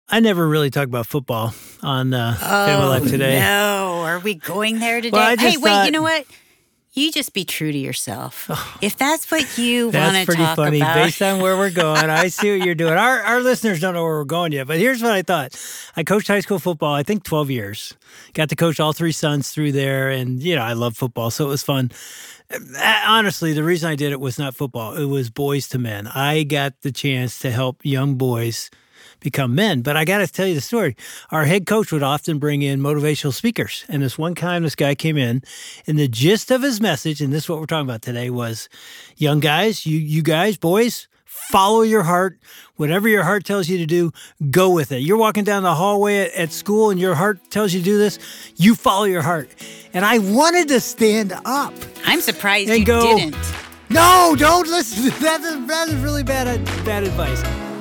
I never really talk about football on Family Life Today. No, are we going there today? Well, hey, wait, you know what? You just be true to yourself. If that's what you want to talk about. That's pretty funny. Based on where we're going, I see what you're doing. Our listeners don't know where we're going yet, but here's what I thought. I coached high school football, I think 12 years. Got to coach all three sons through there, and, I love football, so it was fun. Honestly, the reason I did it was not football. It was boys to men. I got the chance to help young boys become men. But I got to tell you the story. Our head coach would often bring in motivational speakers. And this one time, this guy came in, and the gist of his message, and this is what we're talking about today, was, young guys, you guys, boys, follow your heart. Whatever your heart tells you to do, go with it. You're walking down the hallway at school and your heart tells you to do this, you follow your heart. And I wanted to stand up. I'm surprised you didn't. No, don't listen. That is really bad advice.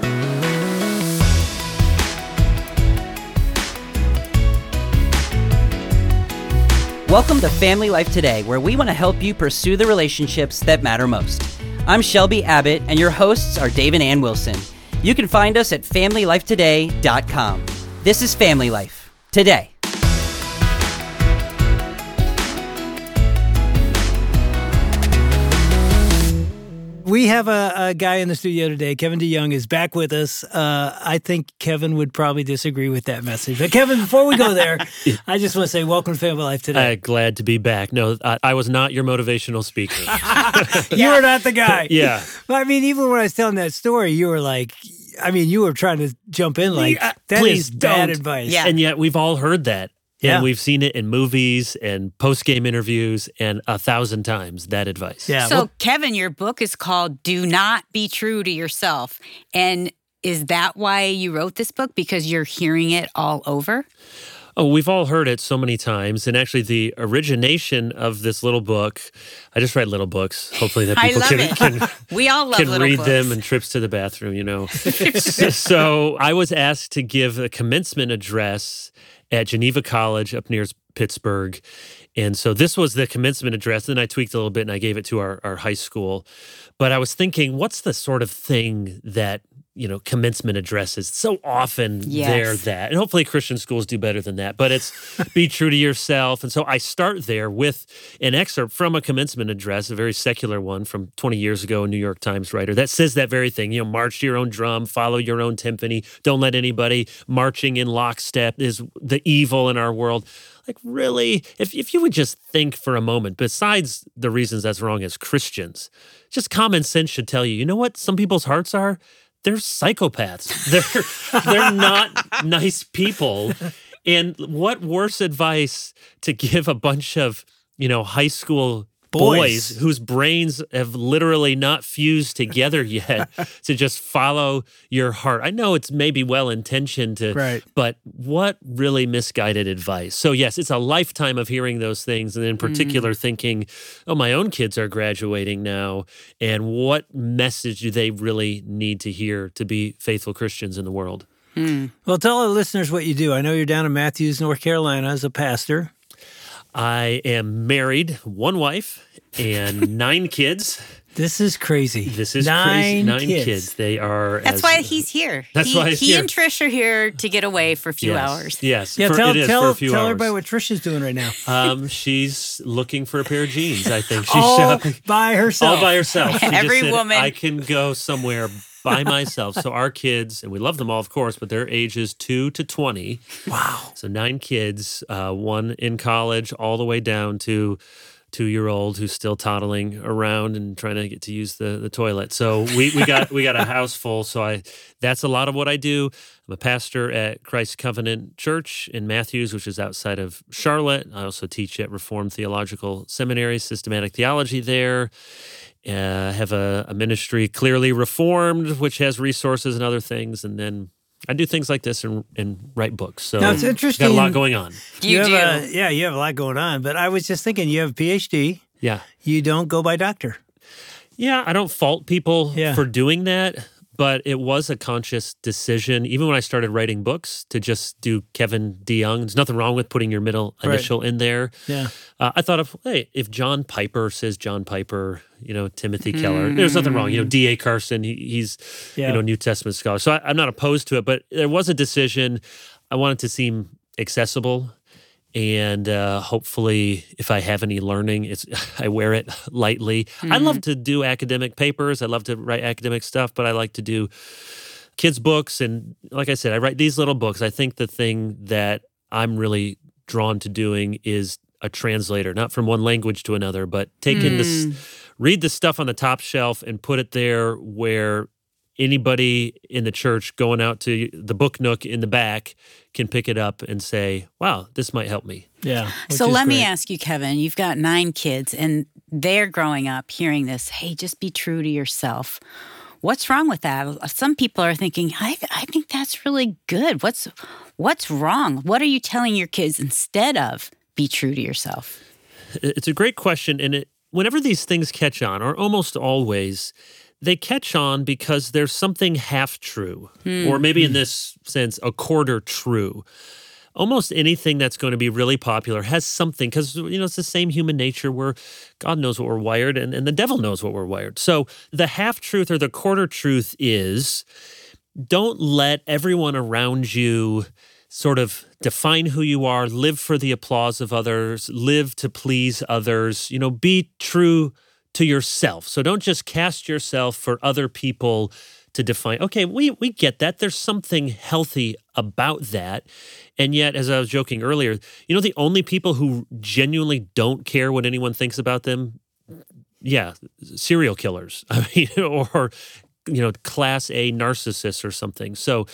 Welcome to Family Life Today, where we want to help you pursue the relationships that matter most. I'm Shelby Abbott, and your hosts are Dave and Ann Wilson. You can find us at FamilyLifeToday.com. This is Family Life Today. We have a guy in the studio today. Kevin DeYoung is back with us. I think Kevin would probably disagree with that message. But Kevin, before we go there, I just want to say welcome to Family Life Today. Glad to be back. No, I was not your motivational speaker. You were not the guy. Yeah. I mean, even when I was telling that story, you were like, you were trying to jump in like, that please is bad don't. advice. Yeah. And yet we've all heard that. Yeah. And we've seen it in movies and post-game interviews and 1,000 times, that advice. Yeah. So, Kevin, your book is called Do Not Be True to Yourself. And is that why you wrote this book? Because you're hearing it all over? Oh, we've all heard it so many times. And actually, the origination of this little book, I just write little books, hopefully that people can we all love can little read books. them and trips to the bathroom, So I was asked to give a commencement address at Geneva College up near Pittsburgh. And so this was the commencement address. Then I tweaked a little bit and I gave it to our high school. But I was thinking, what's the sort of thing that, commencement addresses so often they're that. And hopefully Christian schools do better than that. But it's be true to yourself. And so I start there with an excerpt from a commencement address, a very secular one from 20 years ago, a New York Times writer, that says that very thing. March to your own drum, follow your own timpani. Don't let anybody marching in lockstep is the evil in our world. Like, really, if you would just think for a moment, besides the reasons that's wrong as Christians, just common sense should tell you, what some people's hearts are? They're psychopaths. They're not nice people. And what worse advice to give a bunch of, high school boys whose brains have literally not fused together yet to just follow your heart. I know it's maybe well-intentioned but what really misguided advice. So yes, it's a lifetime of hearing those things and in particular thinking, my own kids are graduating now and what message do they really need to hear to be faithful Christians in the world? Well, tell our listeners what you do. I know you're down in Matthews, North Carolina as a pastor. I am married, one wife, and 9 kids. This is crazy. This is crazy. 9 kids. They are. That's why he's here. That's why he's here. He and Trish are here to get away for a few hours. Yes. Yeah, for a few hours. Tell everybody what Trish is doing right now. She's looking for a pair of jeans, I think. She's all shopping. by herself. All by herself. She Every just said, woman. I can go somewhere by myself. So our kids, and we love them all, of course, but their ages 2 to 20. Wow. So 9 kids, one in college, all the way down to 2-year-old who's still toddling around and trying to get to use the toilet. So we got a house full. So that's a lot of what I do. I'm a pastor at Christ Covenant Church in Matthews, which is outside of Charlotte. I also teach at Reformed Theological Seminary, systematic theology there. Have a ministry, Clearly Reformed, which has resources and other things. And then I do things like this and write books. So now, it's interesting. Got a lot going on. You have a lot going on. But I was just thinking, you have a PhD. Yeah. You don't go by doctor. Yeah, I don't fault people for doing that. but it was a conscious decision. Even when I started writing books, to just do Kevin DeYoung. There's nothing wrong with putting your middle initial in there. Yeah. I thought of, hey, if John Piper says John Piper, Timothy Keller, there's nothing wrong. D.A. Carson, he's New Testament scholar. So I'm not opposed to it, but there was a decision. I wanted to seem accessible. And hopefully, if I have any learning, I wear it lightly. I love to do academic papers. I love to write academic stuff, but I like to do kids' books. And like I said, I write these little books. I think the thing that I'm really drawn to doing is a translator, not from one language to another, but taking read the stuff on the top shelf and put it there where anybody in the church going out to the book nook in the back can pick it up and say, wow, this might help me. Yeah. So let me ask you, Kevin, you've got 9 kids and they're growing up hearing this, hey, just be true to yourself. What's wrong with that? Some people are thinking, I think that's really good. What's wrong? What are you telling your kids instead of be true to yourself? It's a great question. And whenever these things catch on, or almost always, they catch on because there's something half true, or maybe in this sense, a quarter true. Almost anything that's going to be really popular has something, because it's the same human nature where God knows what we're wired and the devil knows what we're wired. So the half truth or the quarter truth is, don't let everyone around you sort of define who you are, live for the applause of others, live to please others, be true to yourself. So don't just cast yourself for other people to define. Okay, we get that. There's something healthy about that. And yet, as I was joking earlier, the only people who genuinely don't care what anyone thinks about them, serial killers. Or class A narcissists or something. So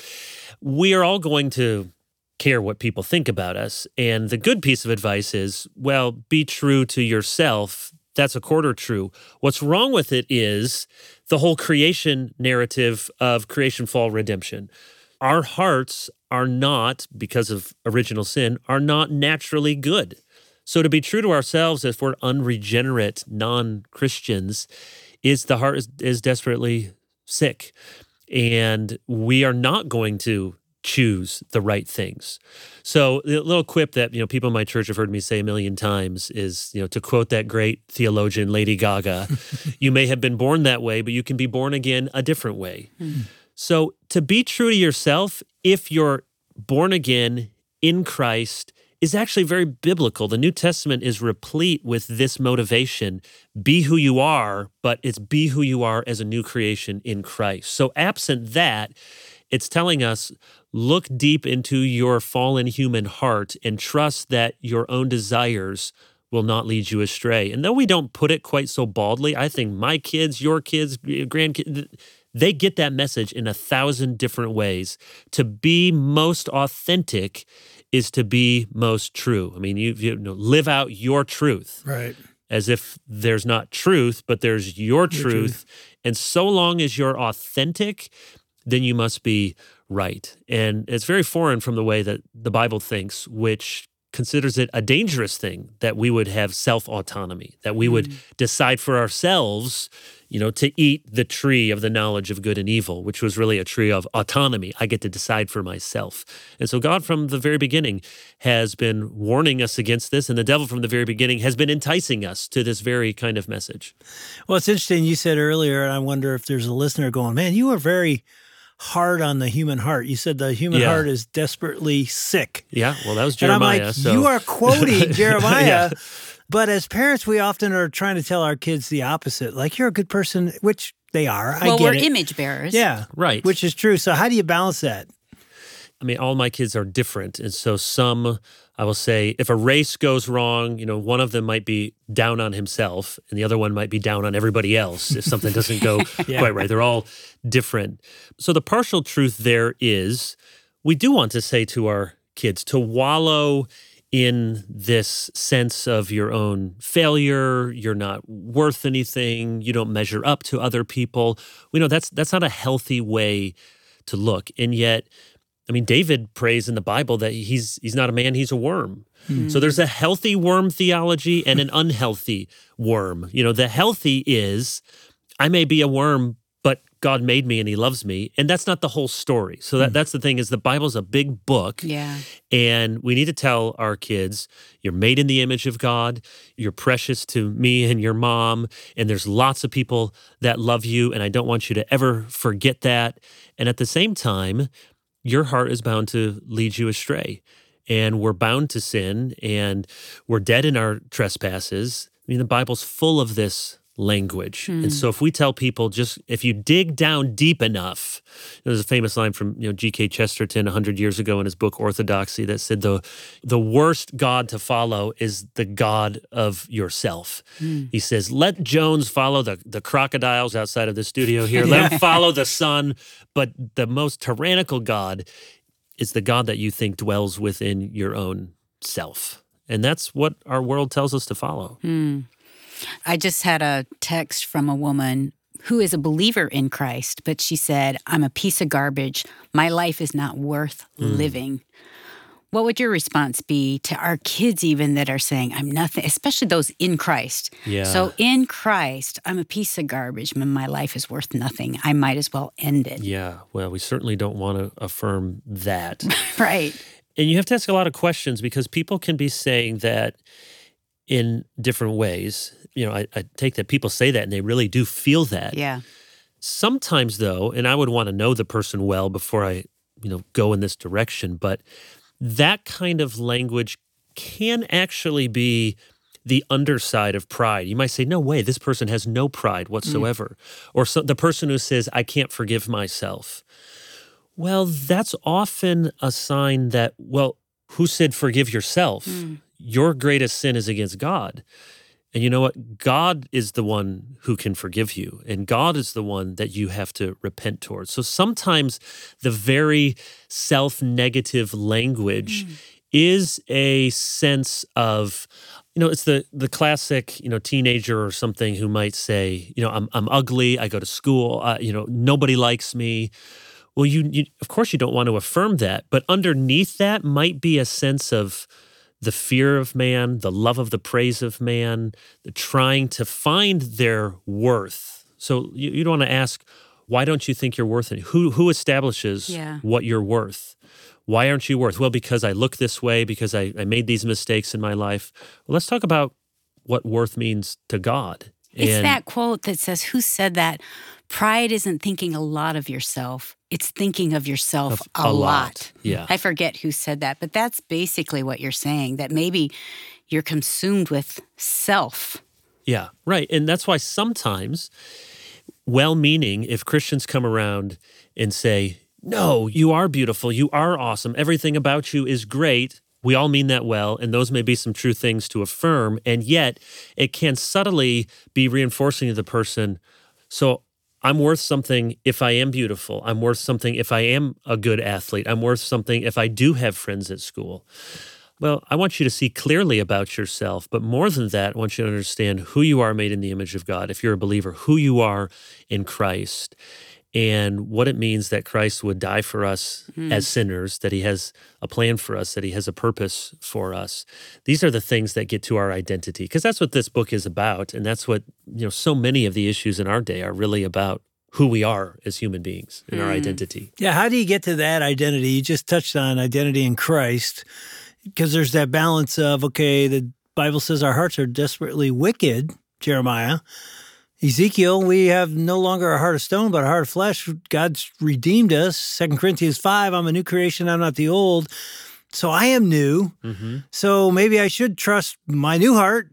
we are all going to care what people think about us. And the good piece of advice is, well, be true to yourself. That's a quarter true. What's wrong with it is the whole creation narrative of creation, fall, redemption. Our hearts are not, because of original sin, are not naturally good. So to be true to ourselves, if we're unregenerate non-Christians, is the heart is desperately sick. And we are not going to choose the right things. So the little quip that people in my church have heard me say a million times is, to quote that great theologian Lady Gaga, you may have been born that way, but you can be born again a different way. So to be true to yourself, if you're born again in Christ, is actually very biblical. The New Testament is replete with this motivation. Be who you are, but it's be who you are as a new creation in Christ. So absent that, it's telling us, look deep into your fallen human heart and trust that your own desires will not lead you astray. And though we don't put it quite so baldly, I think my kids, your kids, grandkids, they get that message in 1,000 different ways. To be most authentic is to be most true. I mean, you live out your truth. Right. As if there's not truth, but there's your truth. And so long as you're authentic, then you must be right. And it's very foreign from the way that the Bible thinks, which considers it a dangerous thing that we would have self-autonomy, that we would decide for ourselves, to eat the tree of the knowledge of good and evil, which was really a tree of autonomy. I get to decide for myself. And so God from the very beginning has been warning us against this, and the devil from the very beginning has been enticing us to this very kind of message. Well, it's interesting. You said earlier, and I wonder if there's a listener going, man, you are very hard on the human heart. You said the human heart is desperately sick. Yeah, well, that was Jeremiah. And I'm like, you are quoting Jeremiah. But as parents, we often are trying to tell our kids the opposite. Like, you're a good person, which they are. Well, we're image bearers. Yeah. Right. Which is true. So how do you balance that? I mean, all my kids are different. And so some, I will say, if a race goes wrong, one of them might be down on himself and the other one might be down on everybody else if something doesn't go quite right. They're all different. So the partial truth there is, we do want to say to our kids to wallow in this sense of your own failure, you're not worth anything, you don't measure up to other people. We know that's not a healthy way to look. And yet, I mean, David prays in the Bible that he's not a man, he's a worm. Mm-hmm. So there's a healthy worm theology and an unhealthy worm. The healthy is, I may be a worm, but God made me and he loves me. And that's not the whole story. So that's the thing is the Bible's a big book. Yeah. And we need to tell our kids, you're made in the image of God. You're precious to me and your mom. And there's lots of people that love you. And I don't want you to ever forget that. And at the same time, your heart is bound to lead you astray. And we're bound to sin. And we're dead in our trespasses. I mean, the Bible's full of this language. And so if we tell people just, if you dig down deep enough, there's a famous line from G.K. Chesterton 100 years ago in his book Orthodoxy that said the worst God to follow is the God of yourself. He says, let Jones follow the crocodiles outside of the studio here. Let him follow the sun. But the most tyrannical God is the God that you think dwells within your own self. And that's what our world tells us to follow. I just had a text from a woman who is a believer in Christ, but she said, I'm a piece of garbage. My life is not worth living. What would your response be to our kids even that are saying, I'm nothing, especially those in Christ? Yeah. So in Christ, I'm a piece of garbage. My life is worth nothing. I might as well end it. Yeah, well, we certainly don't want to affirm that. Right. And you have to ask a lot of questions because people can be saying that in different ways. I take that people say that and they really do feel that. Yeah. Sometimes though, and I would want to know the person well before I, go in this direction, but that kind of language can actually be the underside of pride. You might say, no way, this person has no pride whatsoever. Or the person who says, I can't forgive myself. Well, that's often a sign that, well, who said forgive yourself? Your greatest sin is against God. And you know what? God is the one who can forgive you, and God is the one that you have to repent towards. So sometimes the very self-negative language is a sense of, it's the classic, teenager or something who might say, I'm ugly, I go to school, nobody likes me. Well, you of course you don't want to affirm that, but underneath that might be a sense of the fear of man, the love of the praise of man, the trying to find their worth. So you don't want to ask, why don't you think you're worth it? Who establishes what you're worth? Why aren't you worth? Well, because I look this way, because I made these mistakes in my life. Well, let's talk about what worth means to God. It's that quote that says, who said that? Pride isn't thinking a lot of yourself. It's thinking of yourself a lot. Yeah. I forget who said that, but that's basically what you're saying, that maybe you're consumed with self. Yeah, right. And that's why sometimes, well-meaning, if Christians come around and say, no, you are beautiful, you are awesome, everything about you is great, we all mean that well, and those may be some true things to affirm, and yet it can subtly be reinforcing to the person, so I'm worth something if I am beautiful. I'm worth something if I am a good athlete. I'm worth something if I do have friends at school. Well, I want you to see clearly about yourself, but more than that, I want you to understand who you are made in the image of God, if you're a believer, who you are in Christ, and what it means that Christ would die for us as sinners, that he has a plan for us, that he has a purpose for us. These are the things that get to our identity, because that's what this book is about, and that's what, so many of the issues in our day are really about who we are as human beings and our identity. Yeah, how do you get to that identity? You just touched on identity in Christ, because there's that balance of, okay, the Bible says our hearts are desperately wicked, Jeremiah. Ezekiel, we have no longer a heart of stone, but a heart of flesh. God's redeemed us. 2 Corinthians 5, I'm a new creation, I'm not the old. So I am new. So maybe I should trust my new heart,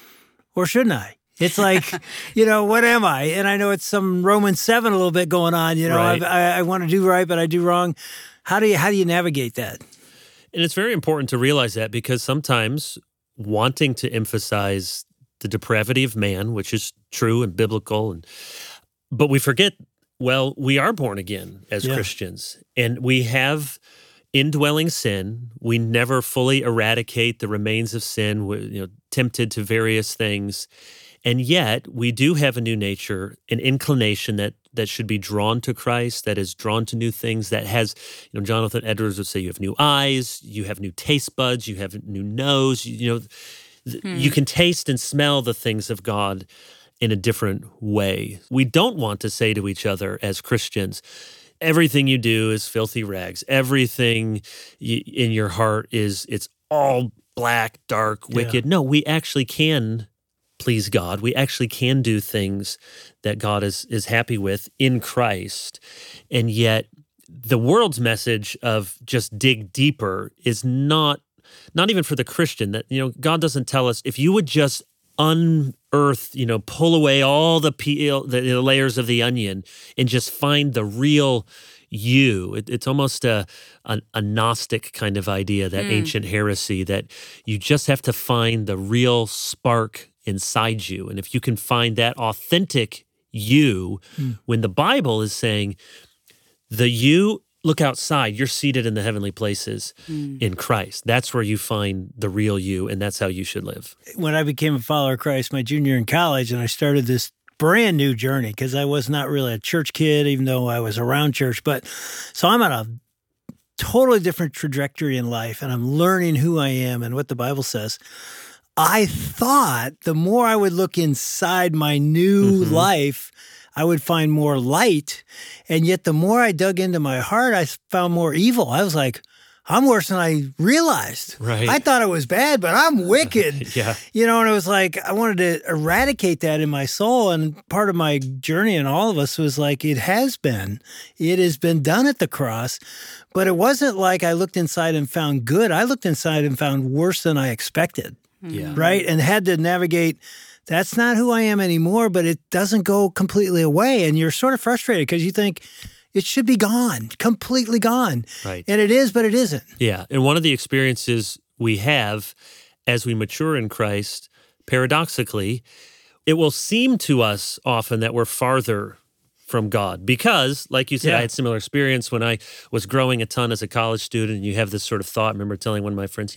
or shouldn't I? It's like, what am I? And I know it's some Romans 7 a little bit going on. Right. I want to do right, but I do wrong. How do you navigate that? And it's very important to realize that, because sometimes wanting to emphasize the depravity of man, which is true and biblical, but we forget, well, we are born again as Christians, and we have indwelling sin. We never fully eradicate the remains of sin. We're tempted to various things, and yet we do have a new nature, an inclination that should be drawn to Christ, that is drawn to new things, that has, Jonathan Edwards would say, you have new eyes, you have new taste buds, you have a new nose, you can taste and smell the things of God. in a different way. We don't want to say to each other as Christians, everything you do is filthy rags. Everything in your heart it's all black, dark, wicked. No, we actually can please God. We actually can do things that God is happy with in Christ. And yet the world's message of just dig deeper is not even for the Christian. That, God doesn't tell us if you would just unearth, pull away all the layers of the onion and just find the real you. It's almost a Gnostic kind of idea, that ancient heresy, that you just have to find the real spark inside you. And if you can find that authentic you, when the Bible is saying the you, look outside, you're seated in the heavenly places in Christ. That's where you find the real you, and that's how you should live. When I became a follower of Christ my junior year in college, and I started this brand new journey, because I was not really a church kid, even though I was around church. But so I'm on a totally different trajectory in life, and I'm learning who I am and what the Bible says. I thought the more I would look inside my new life, I would find more light. And yet the more I dug into my heart, I found more evil. I was like, I'm worse than I realized. Right. I thought it was bad, but I'm wicked. Yeah. And it was like, I wanted to eradicate that in my soul. And part of my journey, and all of us, was like, it has been done at the cross. But it wasn't like I looked inside and found good. I looked inside and found worse than I expected. Yeah. Right. And had to navigate. That's not who I am anymore, but it doesn't go completely away. And you're sort of frustrated because you think it should be gone, completely gone. Right. And it is, but it isn't. Yeah. And one of the experiences we have as we mature in Christ, paradoxically, it will seem to us often that we're farther from God because, like you said, I had similar experience when I was growing a ton as a college student, and you have this sort of thought. I remember telling one of my friends,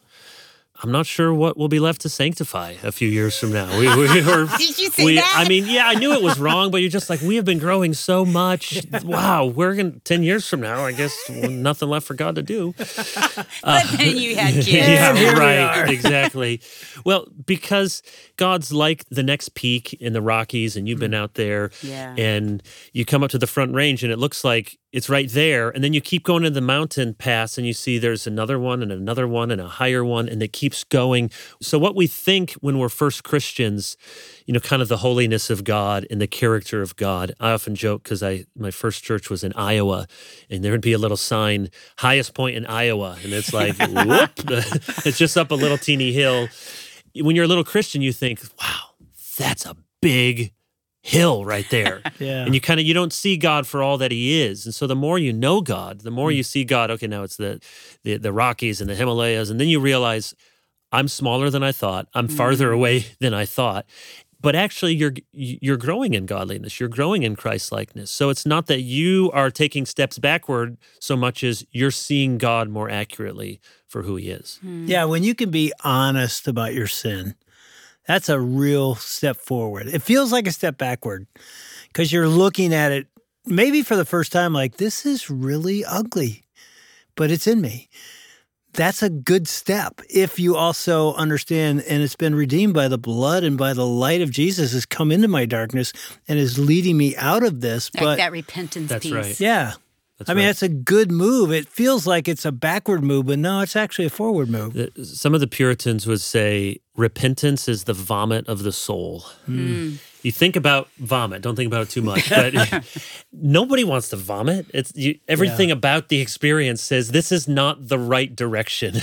I'm not sure what will be left to sanctify a few years from now. Did you say that? I mean, I knew it was wrong, but you're just like, we have been growing so much. Wow, we're going 10 years from now, I guess nothing left for God to do. But then you had kids. Yeah, right, exactly. Well, because God's like the next peak in the Rockies, and you've been out there, and you come up to the Front Range, and it looks like it's right there, and then you keep going to the mountain pass, and you see there's another one and another one and a higher one, and it keeps going. So what we think when we're first Christians, kind of the holiness of God and the character of God. I often joke because my first church was in Iowa, and there would be a little sign, highest point in Iowa, and it's like, whoop, it's just up a little teeny hill. When you're a little Christian, you think, wow, that's a big hill right there. And you don't see God for all that he is. And so the more you know God, the more you see God, okay, now it's the Rockies and the Himalayas, and then you realize I'm smaller than I thought. I'm farther away than I thought. But actually you're growing in godliness. You're growing in Christ-likeness. So it's not that you are taking steps backward so much as you're seeing God more accurately for who he is. Yeah, when you can be honest about your sin, that's a real step forward. It feels like a step backward because you're looking at it maybe for the first time like, this is really ugly, but it's in me. That's a good step if you also understand, and it's been redeemed by the blood and by the light of Jesus has come into my darkness and is leading me out of this. Like that repentance that's piece. Right. Yeah. That's a good move. It feels like it's a backward move, but no, it's actually a forward move. Some of the Puritans would say repentance is the vomit of the soul. You think about vomit. Don't think about it too much. But nobody wants to vomit. Everything about the experience says this is not the right direction.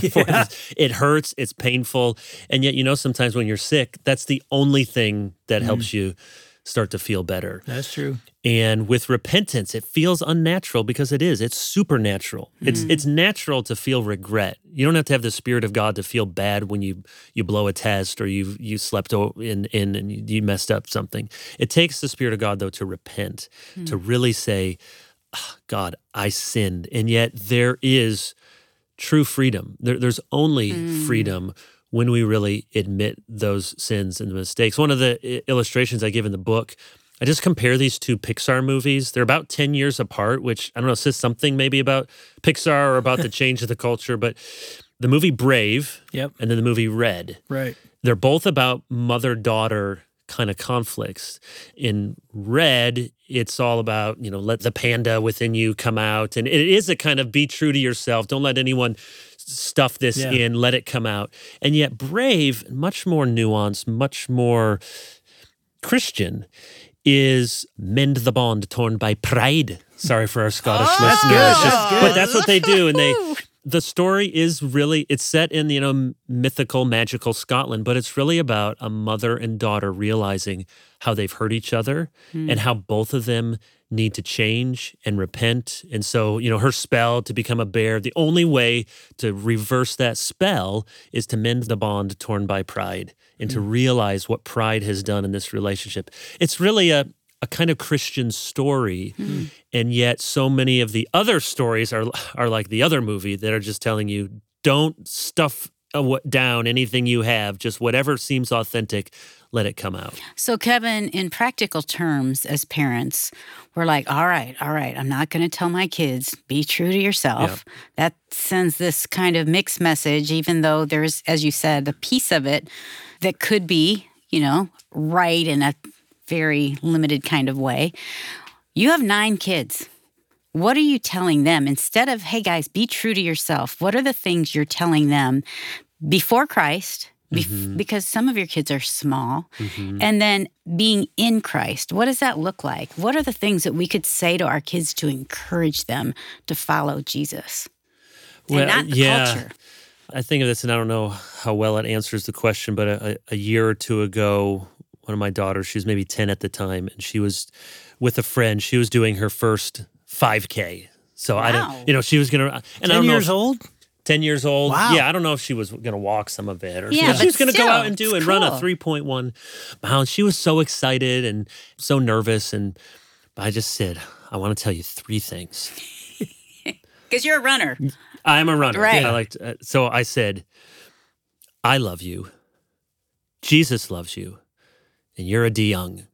It hurts. It's painful. And yet, sometimes when you're sick, that's the only thing that helps you start to feel better. That's true. And with repentance, it feels unnatural because it is. It's supernatural. It's natural to feel regret. You don't have to have the Spirit of God to feel bad when you blow a test or you slept in and you messed up something. It takes the Spirit of God, though, to repent, to really say, oh, God, I sinned. And yet there is true freedom. There's only freedom when we really admit those sins and mistakes. One of the illustrations I give in the book, I just compare these two Pixar movies. They're about 10 years apart, which, I don't know, says something maybe about Pixar or about the change of the culture. But the movie Brave and then the movie Red. Right. They're both about mother-daughter kind of conflicts. In red, it's all about, let the panda within you come out. And it is a kind of be true to yourself. Don't let anyone stuff this in, let it come out. And yet brave, much more nuanced, much more Christian, is mend the bond torn by pride. Sorry for our Scottish listeners. That's good. But that's what they do. And the story is really, it's set in, mythical, magical Scotland, but it's really about a mother and daughter realizing how they've hurt each other and how both of them need to change and repent. And so, her spell to become a bear, the only way to reverse that spell is to mend the bond torn by pride and to realize what pride has done in this relationship. It's really a kind of Christian story, and yet so many of the other stories are like the other movie that are just telling you, don't stuff down anything you have, just whatever seems authentic, let it come out. So, Kevin, in practical terms, as parents, we're like, all right, I'm not going to tell my kids, be true to yourself. Yep. That sends this kind of mixed message, even though there's, as you said, a piece of it that could be, right in a very limited kind of way. You have 9 kids. What are you telling them? Instead of, hey guys, be true to yourself, what are the things you're telling them before Christ? Because some of your kids are small. And then being in Christ, what does that look like? What are the things that we could say to our kids to encourage them to follow Jesus? And not the culture. I think of this, and I don't know how well it answers the question, but a year or two ago, one of my daughters, she was maybe 10 at the time, and she was with a friend. She was doing her first 5K. So I didn't, she was going to... 10 years old? 10 years old. Wow. Yeah, I don't know if she was going to walk some of it or Yeah, she was going to go out and still, run a 3.1 mile. She was so excited and so nervous. And I just said, I want to tell you 3 things. Because you're a runner. I'm a runner. Right. So I said, I love you. Jesus loves you. And you're a DeYoung.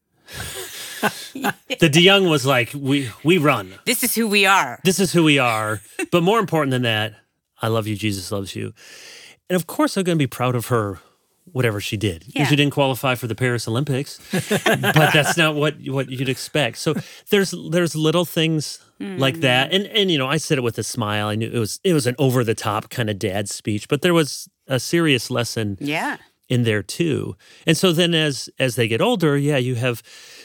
The DeYoung was like, we run. This is who we are. This is who we are. But more important than that, I love you, Jesus loves you. And of course, I'm going to be proud of her, whatever she did. Yeah. She didn't qualify for the Paris Olympics, but that's not what you'd expect. So there's little things like that. And I said it with a smile. I knew it was an over-the-top kind of dad speech, but there was a serious lesson in there too. And so then as they get older, you have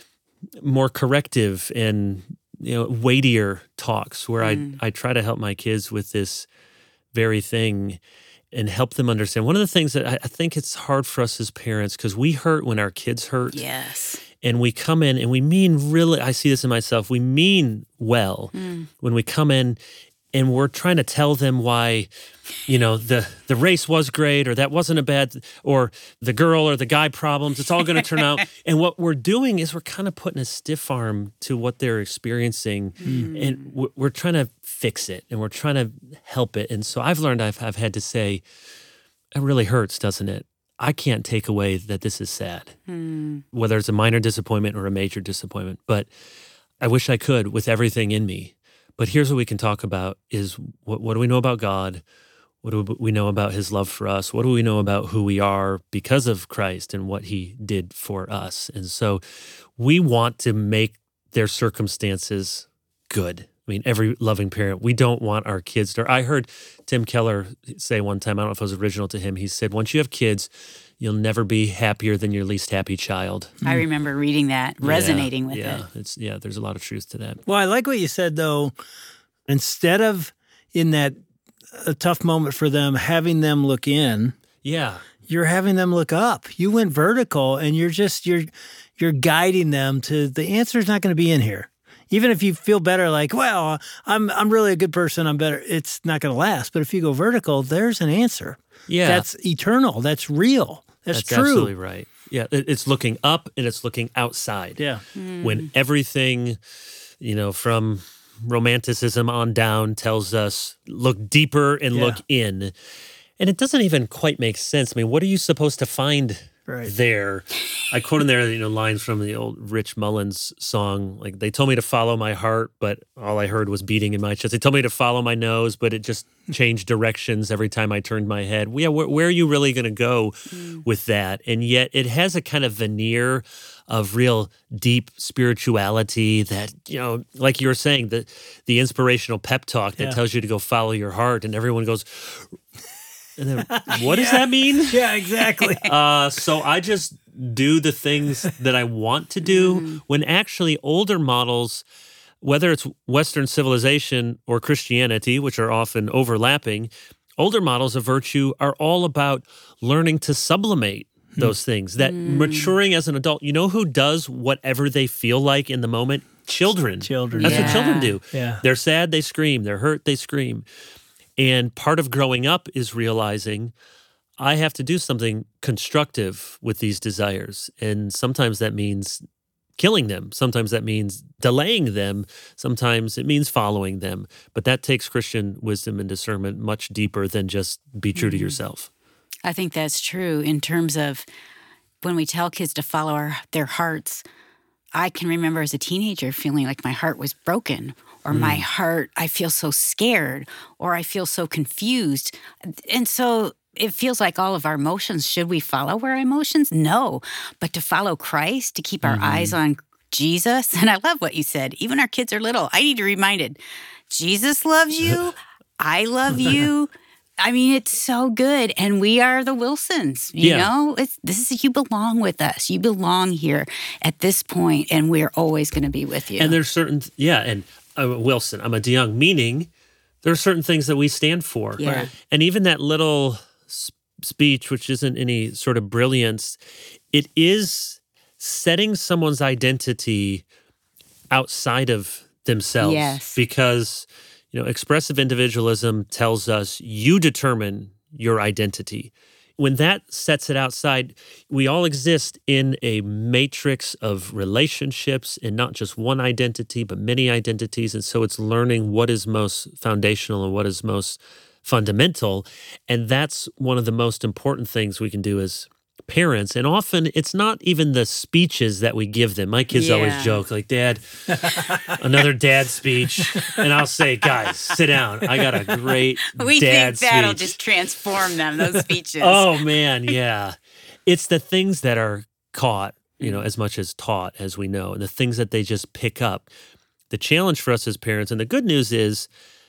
more corrective and weightier talks where I try to help my kids with this very thing and help them understand. One of the things that I think it's hard for us as parents, because we hurt when our kids hurt. Yes. And we come in and we mean really, I see this in myself, we mean well when we come in and we're trying to tell them why, the race was great, or that wasn't a bad, or the girl or the guy problems, it's all going to turn out. And what we're doing is we're kind of putting a stiff arm to what they're experiencing, and we're trying to fix it, and we're trying to help it. And so I've learned I've had to say, it really hurts, doesn't it? I can't take away that this is sad, whether it's a minor disappointment or a major disappointment, but I wish I could with everything in me. But here's what we can talk about is what do we know about God? What do we know about his love for us? What do we know about who we are because of Christ and what he did for us? And so we want to make their circumstances good. I mean, every loving parent, we don't want our kids to... I heard Tim Keller say one time, I don't know if it was original to him, he said, once you have kids, you'll never be happier than your least happy child. I remember reading that, resonating with it. There's a lot of truth to that. Well, I like what you said, though. Instead of in that a tough moment for them, having them look in, you're having them look up. You went vertical, and you're guiding them to the answer's not going to be in here. Even if you feel better, like, well, I'm really a good person, I'm better, it's not going to last. But if you go vertical, there's an answer. Yeah. That's eternal. That's real. That's true. Absolutely right. Yeah, it's looking up and it's looking outside. Yeah. When everything, from romanticism on down tells us look deeper and look in. And it doesn't even quite make sense. I mean, what are you supposed to find there. I quote in there, lines from the old Rich Mullins song, like, they told me to follow my heart, but all I heard was beating in my chest. They told me to follow my nose, but it just changed directions every time I turned my head. Yeah, where are you really going to go with that? And yet it has a kind of veneer of real deep spirituality that, like you were saying, the inspirational pep talk that tells you to go follow your heart, and everyone goes, and then, what does that mean? Yeah, exactly. So I just do the things that I want to do, when actually older models, whether it's Western civilization or Christianity, which are often overlapping, older models of virtue are all about learning to sublimate those things, that maturing as an adult. You know who does whatever they feel like in the moment? Children. That's what children do. Yeah. They're sad, they scream. They're hurt, they scream. And part of growing up is realizing I have to do something constructive with these desires. And sometimes that means killing them. Sometimes that means delaying them. Sometimes it means following them. But that takes Christian wisdom and discernment much deeper than just be true to yourself. I think that's true in terms of when we tell kids to follow their hearts. I can remember as a teenager feeling like my heart was broken, or my heart, I feel so scared, or I feel so confused. And so it feels like all of our emotions, should we follow our emotions? No. But to follow Christ, to keep our eyes on Jesus. And I love what you said. Even our kids are little. I need to be reminded, Jesus loves you. I love you. I mean, it's so good. And we are the Wilsons, you know? You belong with us. You belong here at this point, and we're always going to be with you. And there's certain, and Wilson, I'm a DeYoung, meaning there are certain things that we stand for. Yeah. Right. And even that little speech, which isn't any sort of brilliance, it is setting someone's identity outside of themselves. Yes. Because, expressive individualism tells us you determine your identity. When that sets it outside, we all exist in a matrix of relationships, and not just one identity, but many identities. And so it's learning what is most foundational and what is most fundamental. And that's one of the most important things we can do as parents. And often it's not even the speeches that we give them. My kids always joke, like, Dad, another dad speech. And I'll say, guys, sit down. I got a great we dad think that'll speech. Just transform them, those speeches. Oh, man, yeah. It's the things that are caught, as much as taught, as we know, and the things that they just pick up. The challenge for us as parents, and the good news is,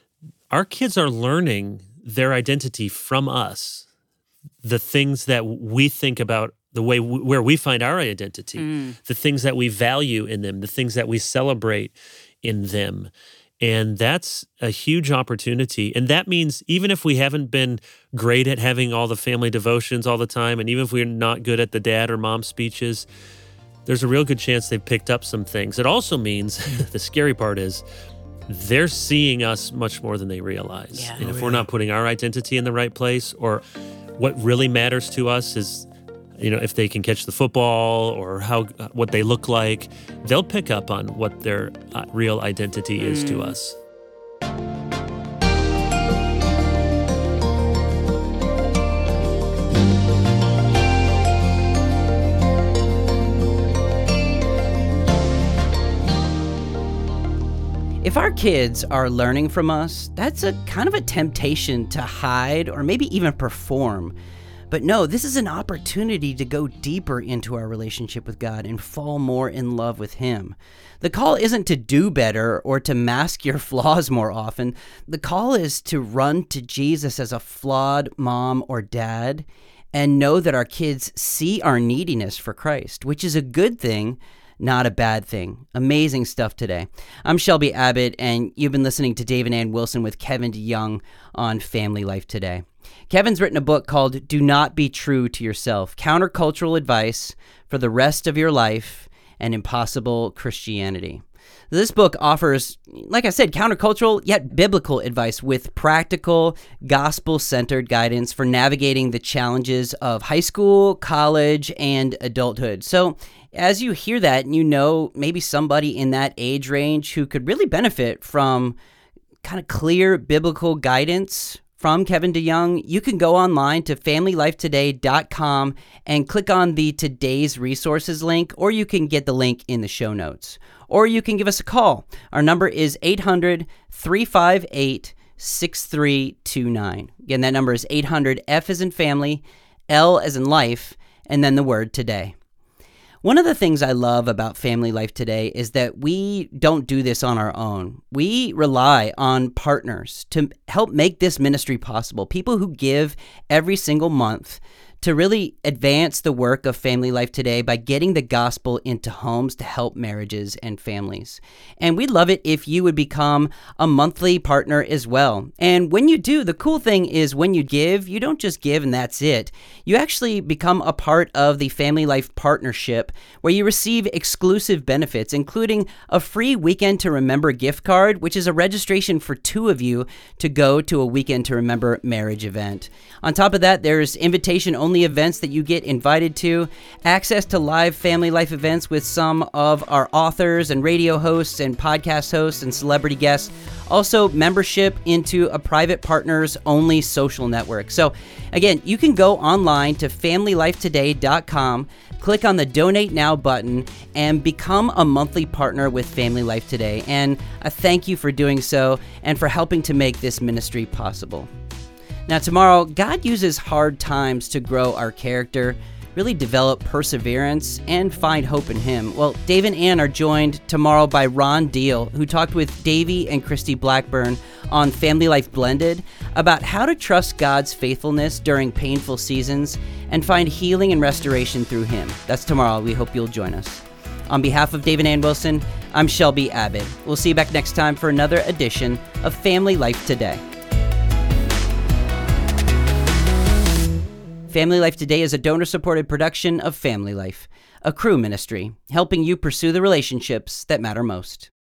our kids are learning their identity from us. The things that we think about, the way where we find our identity, the things that we value in them, the things that we celebrate in them. And that's a huge opportunity. And that means even if we haven't been great at having all the family devotions all the time, and even if we're not good at the dad or mom speeches, there's a real good chance they've picked up some things. It also means, the scary part is, they're seeing us much more than they realize. Yeah. And if we're not putting our identity in the right place, or what really matters to us is, if they can catch the football or what they look like, they'll pick up on what their real identity is to us. If our kids are learning from us, that's a kind of a temptation to hide or maybe even perform. But no, this is an opportunity to go deeper into our relationship with God and fall more in love with Him. The call isn't to do better or to mask your flaws more often. The call is to run to Jesus as a flawed mom or dad and know that our kids see our neediness for Christ, which is a good thing, not a bad thing. Amazing stuff today. I'm Shelby Abbott, and you've been listening to Dave and Ann Wilson with Kevin DeYoung on Family Life Today. Kevin's written a book called Do Not Be True to Yourself, Countercultural Advice for the Rest of Your Life and Impossible Christianity. This book offers, like I said, countercultural yet biblical advice with practical, gospel-centered guidance for navigating the challenges of high school, college, and adulthood. So as you hear that, you know maybe somebody in that age range who could really benefit from kind of clear biblical guidance from Kevin DeYoung, you can go online to familylifetoday.com and click on the Today's Resources link, or you can get the link in the show notes. Or you can give us a call. Our number is 800-358-6329. Again, that number is 800, F as in family, L as in life, and then the word today. One of the things I love about Family Life Today is that we don't do this on our own. We rely on partners to help make this ministry possible, people who give every single month to really advance the work of Family Life Today by getting the gospel into homes to help marriages and families. And we'd love it if you would become a monthly partner as well. And when you do, the cool thing is when you give, you don't just give and that's it. You actually become a part of the Family Life Partnership, where you receive exclusive benefits, including a free Weekend to Remember gift card, which is a registration for 2 of you to go to a Weekend to Remember marriage event. On top of that, there's invitation-only events that you get invited to, access to live Family Life events with some of our authors and radio hosts and podcast hosts and celebrity guests, also membership into a private partners-only social network. So again, you can go online to familylifetoday.com, click on the Donate Now button, and become a monthly partner with Family Life Today. And I thank you for doing so and for helping to make this ministry possible. Now, tomorrow, God uses hard times to grow our character, really develop perseverance, and find hope in Him. Well, Dave and Ann are joined tomorrow by Ron Deal, who talked with Davey and Christy Blackburn on Family Life Blended about how to trust God's faithfulness during painful seasons and find healing and restoration through Him. That's tomorrow. We hope you'll join us. On behalf of Dave and Ann Wilson, I'm Shelby Abbott. We'll see you back next time for another edition of Family Life Today. Family Life Today is a donor-supported production of Family Life, a Cru ministry, helping you pursue the relationships that matter most.